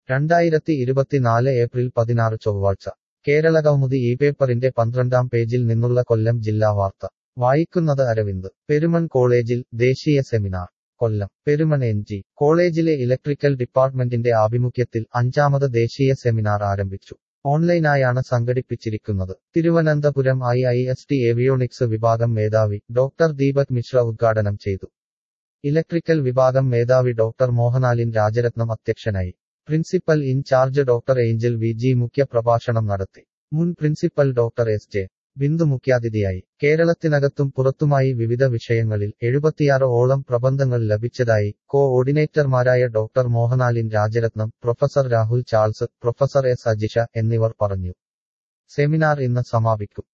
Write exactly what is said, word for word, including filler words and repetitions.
രണ്ടായിരത്തി ഇരുപത്തിനാല് ഏപ്രിൽ പതിനാറ് ചൊവ്വാഴ്ച കേരളകൗമുദി ഈ പേപ്പറിന്റെ പന്ത്രണ്ടാം പേജിൽ നിന്നുള്ള കൊല്ലം ജില്ലാ വാർത്ത വായിക്കുന്നത് അരവിന്ദ് പെരുമൺ കോളേജിൽ ദേശീയ seminar Kollam Perumon N G കോളേജിലെ ഇലക്ട്രിക്കൽ ഡിപ്പാർട്ട്മെന്റിന്റെ ആഭിമുഖ്യത്തിൽ അഞ്ചാമത് ദേശീയ സെമിനാർ ആരംഭിച്ചു ഓൺലൈനായാണ് സംഘടിപ്പിച്ചിരിക്കുന്നത് Thiruvananthapuram I I S T avionics വിഭാഗം മേധാവി ഡോക്ടർ ദീപക് മിശ്ര ഉദ്ഘാടനം ചെയ്തു ഇലക്ട്രിക്കൽ വിഭാഗം മേധാവി ഡോക്ടർ മോഹനാലിൻ രാജരത്നം അധ്യക്ഷനായി principal in-charge doctor Angel V G മുഖ്യ പ്രഭാഷണം നടത്തി മുൻ principal doctor S J Bindu മുഖ്യാതിഥിയായി കേരളത്തിനകത്തും പുറത്തുമായി വിവിധ വിഷയങ്ങളിൽ എഴുപത്തിയാറ് ഓളം പ്രബന്ധങ്ങൾ ലഭിച്ചതായി കോ ഓർഡിനേറ്റർമാരായ doctor Mohanalin Rajarathnam professor Rahul Charles professor S Ajisha എന്നിവർ പറഞ്ഞു സെമിനാർ ഇന്ന് സമാപിക്കും